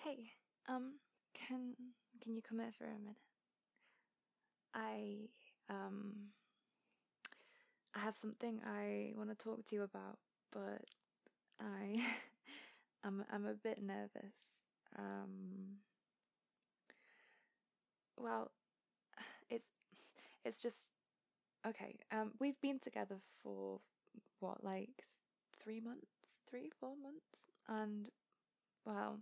Hey, um, can you come here for a minute? I um I have something I want to talk to you about, but I I'm a bit nervous. Um, well, it's it's just okay. We've been together for what, like 3 months, 4 months, and well,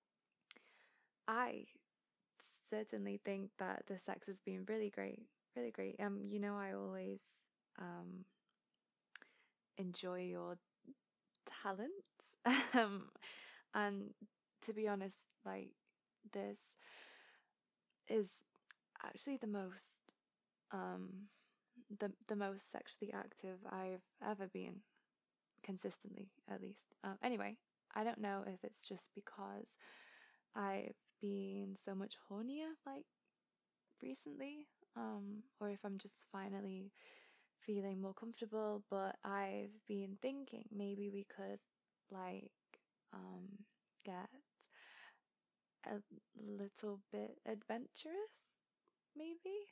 I certainly think that the sex has been really great, really great. I always um enjoy your talents. um, and to be honest, like this is actually um the most sexually active I've ever been, consistently at least. Anyway, I don't know if it's just because I've been so much hornier like recently, or if I'm just finally feeling more comfortable, but I've been thinking maybe we could like get a little bit adventurous, maybe?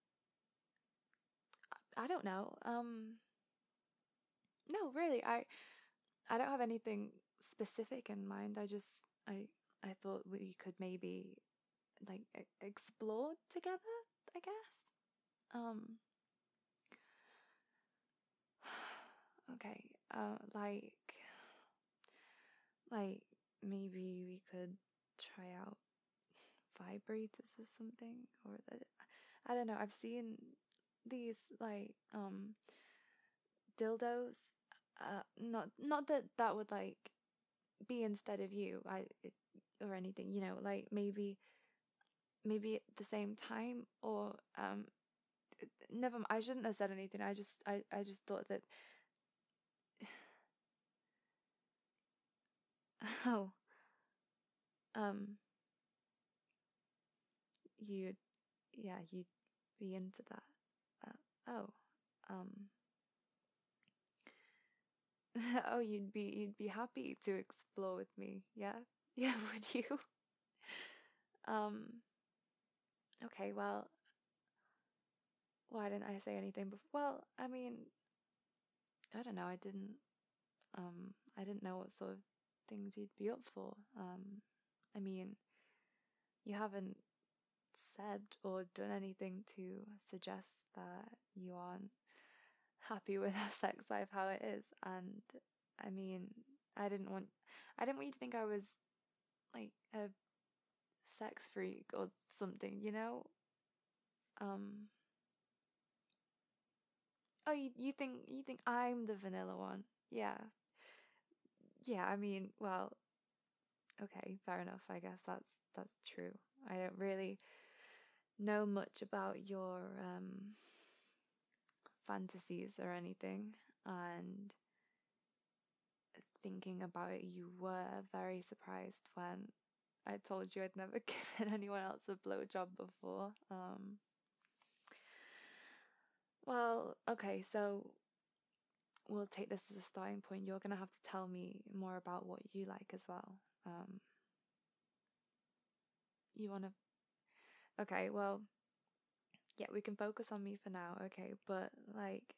I don't know. No, really, I don't have anything specific in mind. I thought we could maybe like explore together, I guess. Um okay. Like maybe we could try out vibrators or something, or I don't know. I've seen these like dildos. Not that that would like be instead of you, or anything. Like maybe at the same time, or never. I shouldn't have said anything. I just thought that. Oh, um, you'd yeah, you'd be into that. Oh, um, oh, you'd be happy to explore with me, yeah? Yeah, would you? Um, okay, well, why didn't I say anything before? Well, I mean, I don't know, I didn't know what sort of things you'd be up for. I mean, you haven't said or done anything to suggest that you aren't happy with our sex life how it is, and I mean, I didn't want I didn't want you to think I was like a sex freak or something, you know? Um oh, you think I'm the vanilla one? Yeah. Yeah, I mean, well, okay, fair enough. I guess that's true. I don't really know much about your fantasies or anything, and thinking about it, you were very surprised when I told you I'd never given anyone else a blowjob before. Well, okay, so we'll take this as a starting point. You're gonna have to tell me more about what you like as well. You wanna? Okay, well, yeah, we can focus on me for now, okay? But like,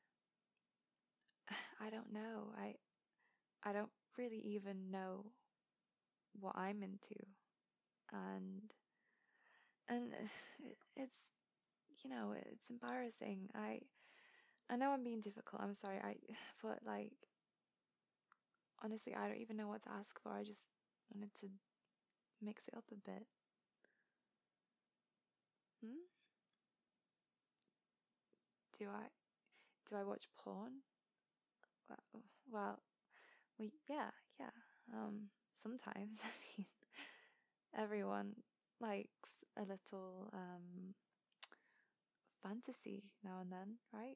I don't know. I don't really even know what I'm into, and and it's it's embarrassing. I know I'm being difficult. I'm sorry. But like, honestly, I don't even know what to ask for. I just wanted to mix it up a bit. Hmm? Do I do I watch porn? Well, well, yeah, yeah. Sometimes. I mean, everyone likes a little fantasy now and then, right?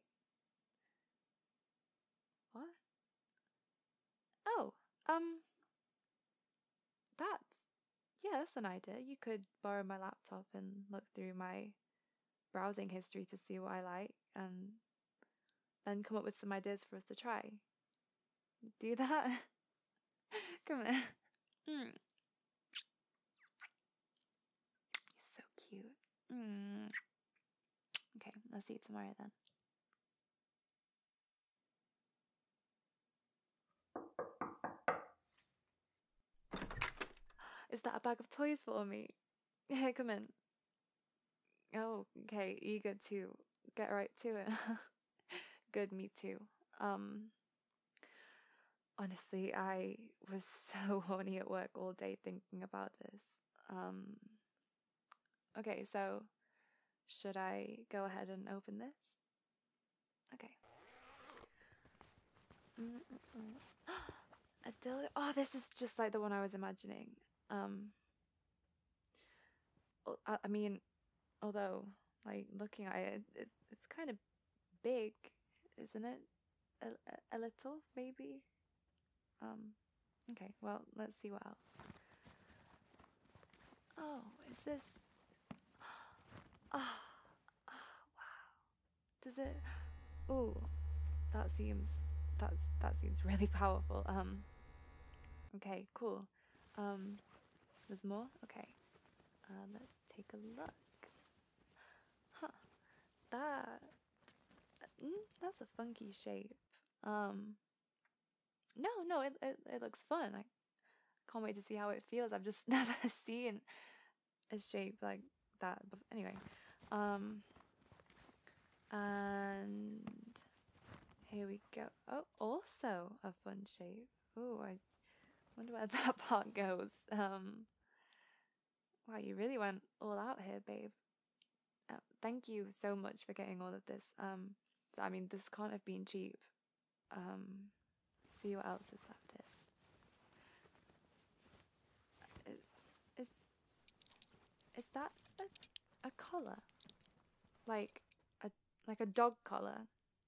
What? Oh, um, that's yeah, that's an idea. You could borrow my laptop and look through my browsing history to see what I like, and then come up with some ideas for us to try. Do that? Come on. Mm. Mm. Okay, I'll see you tomorrow then. Is that a bag of toys for me? Here, come in. Oh, okay, eager to get right to it. Good, me too. Um, Honestly, I was so horny at work all day thinking about this. Um, okay, so should I go ahead and open this? Okay. A dildo. Oh, this is just like the one I was imagining. Um, I mean, although like looking at it, it's kind of big, isn't it? A little, maybe. Okay. Well, let's see what else. Oh, is this? Ah, wow. Does it? Ooh, that seems that seems really powerful. Okay, cool. Um, there's more. Okay. Let's take a look. Huh. That that's a funky shape. Um, no, it looks fun. I can't wait to see how it feels. I've just never seen a shape like that. But anyway, and here we go. Oh, also a fun shape. Oh, I wonder where that part goes. Wow, you really went all out here, babe. Thank you so much for getting all of this. I mean, this can't have been cheap. See what else is left here. Is that a collar? Like a like a dog collar?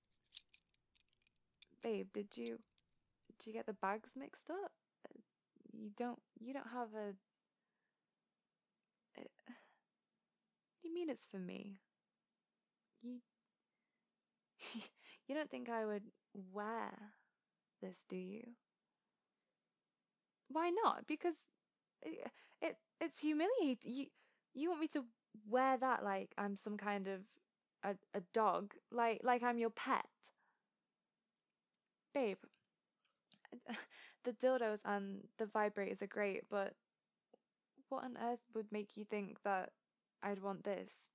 Babe, did you get the bags mixed up? You don't have a. What do you mean it's for me? You you don't think I would wear this, do you? Why not? Because it's humiliating. You want me to wear that like I'm some kind of a dog, like I'm your pet, babe. The dildos and the vibrators are great, but what on earth would make you think that I'd want this?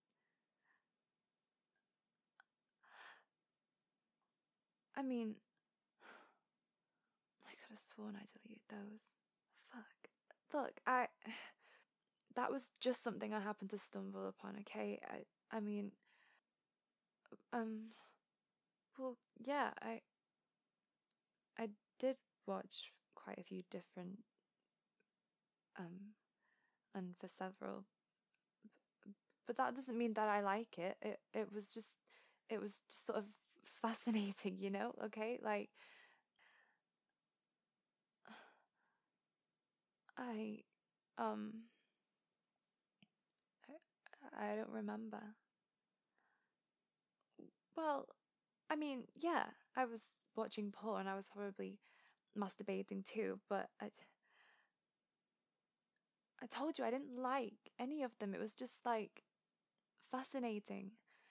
I mean, I could have sworn I deleted those. Fuck. Look, that was just something I happened to stumble upon, okay? I mean, um well, yeah, I did watch quite a few different and for several, but that doesn't mean that I like it. It was just sort of fascinating, you know? Okay? Like I um I don't remember. Well, I mean, yeah, I was watching porn. I was probably masturbating too, but I told you I didn't like any of them. It was just like fascinating.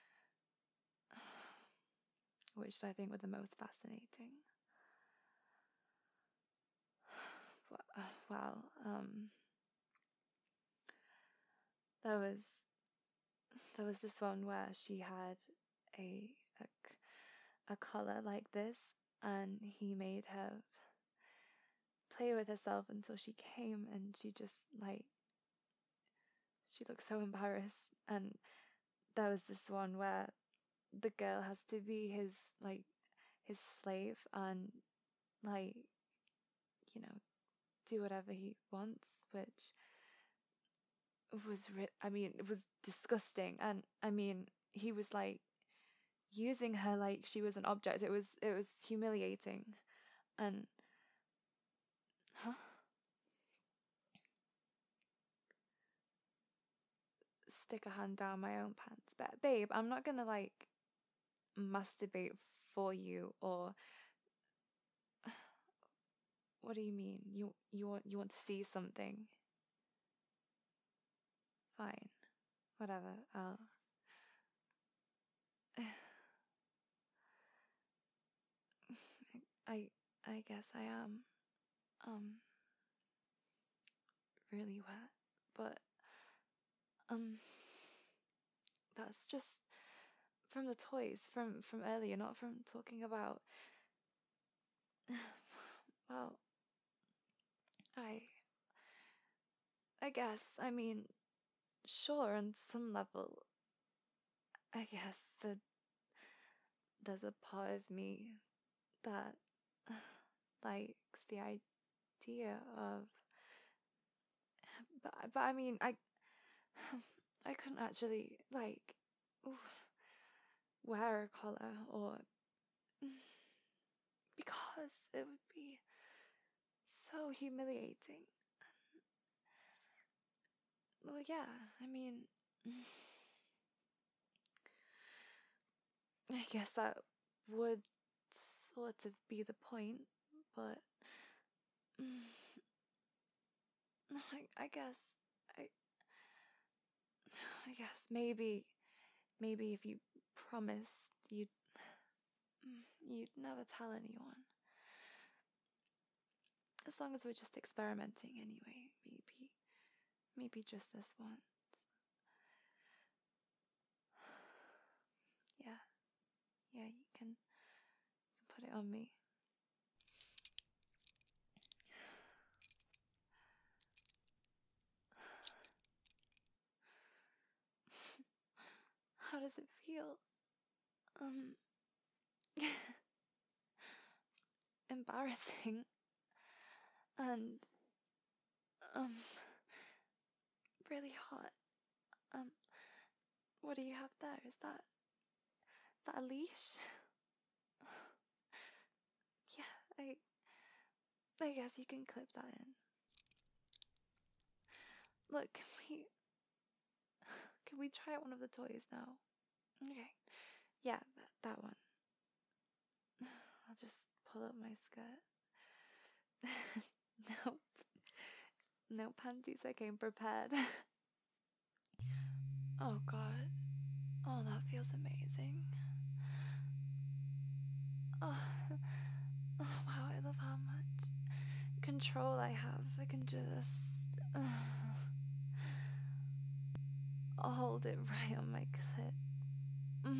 Which I think were the most fascinating. Well, there was this one where she had a a collar like this, and he made her play with herself until she came, and she just like she looked so embarrassed. And there was this one where the girl has to be his slave and like you know do whatever he wants, which was I mean it was disgusting. And I mean he was like using her like she was an object. It was humiliating. And huh, stick a hand down my own pants. But babe, I'm not gonna like masturbate for you. Or what do you mean? You want to see something? Fine. whatever. I guess I am really wet, but that's just from the toys from earlier, not from talking about. Well, I guess, I mean, sure, on some level, I guess that there's a part of me that likes the idea of, but I mean, I couldn't actually, like, wear a collar, or because it would be so humiliating. Well, yeah, I mean, I guess that would sort of be the point, but I guess I guess maybe if you promised you'd never tell anyone. As long as we're just experimenting anyway, maybe just this once. Yeah, you can put it on me. How does it feel? Embarrassing and really hot. What do you have there? Is that a leash? Yeah, I guess you can clip that in. Look, can we try one of the toys now? Okay. Yeah, that one. I'll just pull up my skirt. Nope. No panties, I came prepared. Oh god. Oh, that feels amazing. Oh, wow, I love how much control I have. I can just I'll hold it right on my clit.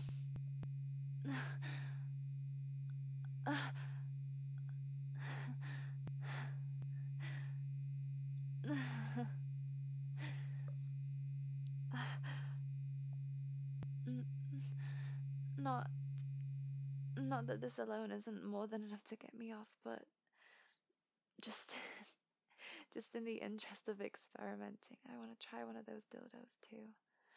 Not that this alone isn't more than enough to get me off, but just just in the interest of experimenting, I want to try one of those dildos too.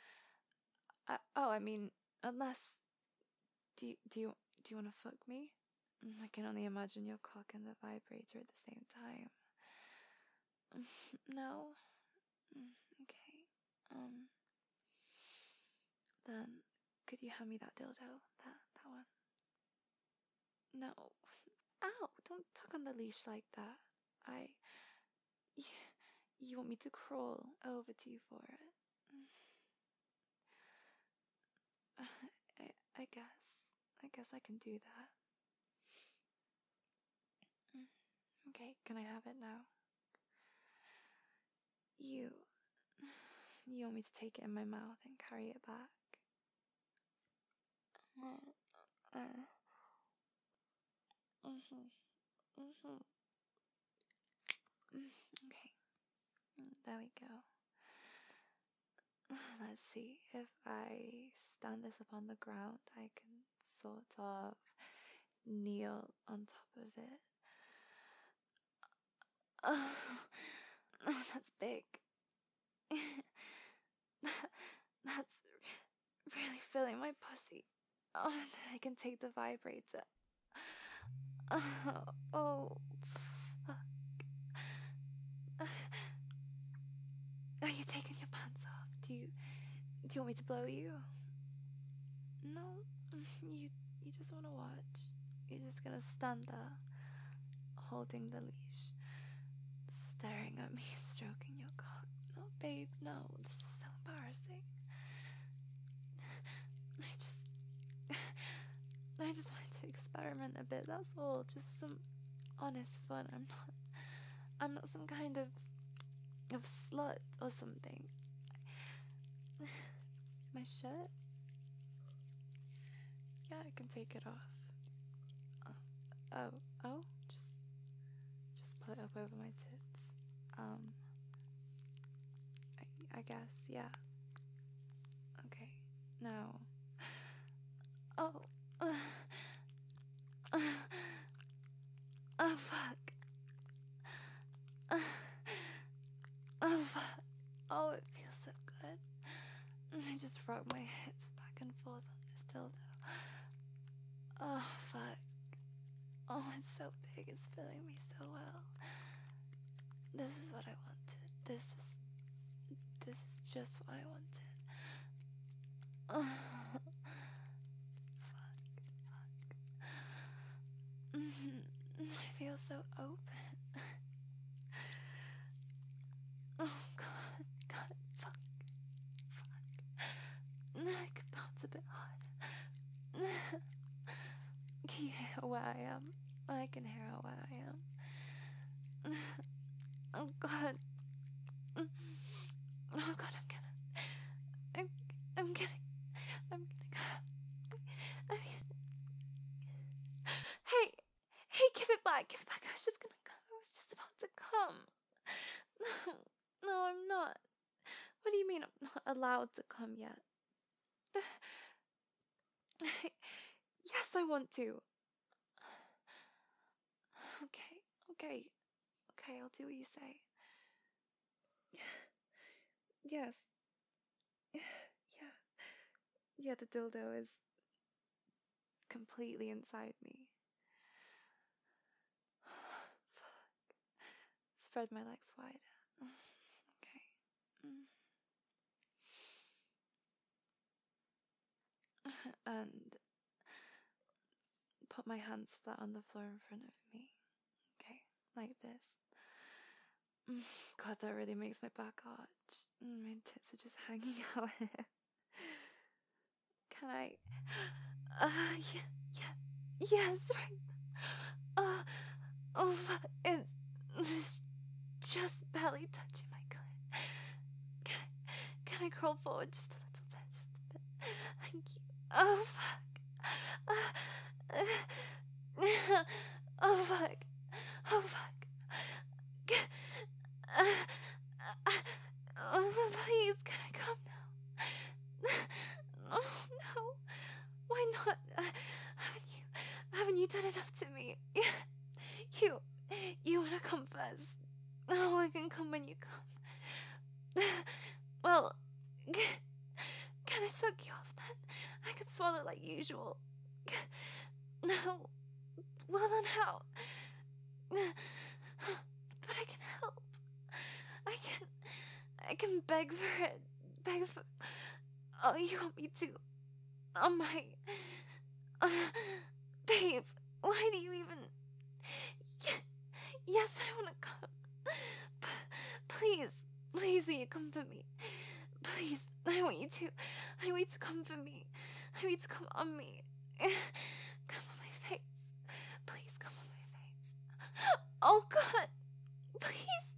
I mean, unless do you want to fuck me? I can only imagine your cock and the vibrator at the same time. No? Okay. Then could you hand me that dildo? That one? No. Ow, don't tug on the leash like that. You want me to crawl over to you for it? I guess I can do that. Okay, can I have it now? You want me to take it in my mouth and carry it back? Okay, there we go. Let's see, if I stand this up on the ground, I can sort of kneel on top of it. Oh, that's big. That's really filling my pussy. Oh, then I can take the vibrator. Oh, fuck. Are you taking your pants off? Do you want me to blow you? No, you just want to watch. You're just gonna stand there, holding the leash, staring at me and stroking your cock. No, babe, no, this is so embarrassing. I just wanted to experiment a bit, that's all. Just some honest fun. I'm not some kind of slut or something. My shirt? Yeah, I can take it off. Oh, just put it up over my tits. I guess, yeah. Okay, now. Oh, oh fuck. Oh fuck. Oh, it feels so good. I just rock my hips back and forth on this dildo. Oh fuck. Oh, it's so big, it's filling me so well. This is what I wanted. This is just what I wanted. Oh, fuck. I feel so open. Oh god, fuck. I could bounce a bit harder. Can you hear where I am? I can hear where I am. Oh god. Oh god, I'm gonna go. Hey, give it back. I was just gonna come. I was just about to come. No, I'm not. What do you mean I'm not allowed to come yet? Yes, I want to. Okay, I'll do what you say. Yes. Yeah, the dildo is completely inside me. Fuck. Spread my legs wider. Okay. And put my hands flat on the floor in front of me. Okay, like this. God, that really makes my back arch. My tits are just hanging out here. Can I? Yes, right. Oh, it's just barely touching my clit. Can I crawl forward just a little bit? Just a bit. Thank you. Oh, fuck. Oh, fuck. Oh, fuck. Oh, please, can I come now? Oh, no. Why not? Haven't you done enough to me? You wanna come first? Oh, I can come when you come. Well, can I suck you off then? I can swallow like usual. No. Well then how? But I can help. I can beg for it. Beg for... Oh, you want me to? Oh my... babe, why do you even... Yes, I wanna come. Please, will you come for me? Please, I want you to come for me. I want you to come on me. Come on my face. Please come on my face. Oh God. Please,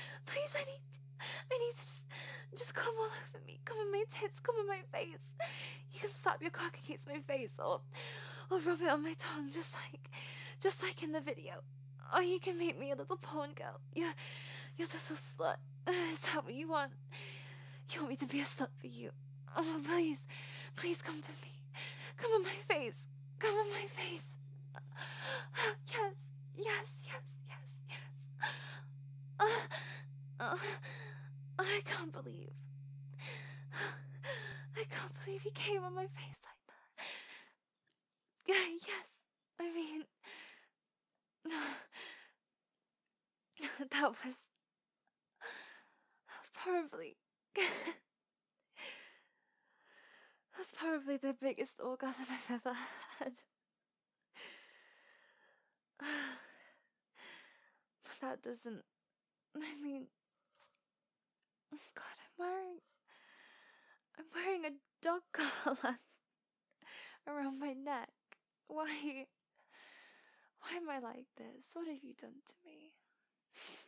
I need to just come all over me. Come on my tits, come on my face. You can slap your cock against my face or rub it on my tongue just like in the video. Or you can make me a little porn girl. You're a little slut. Is that what you want? You want me to be a slut for you? Oh, please come for me. Come on my face. Come on my face. Yes. I can't believe he came on my face like that. Yes, I mean, that was probably that's probably the biggest orgasm I've ever had. But that doesn't... I mean... God, I'm wearing a dog collar. around my neck. Why am I like this? What have you done to me?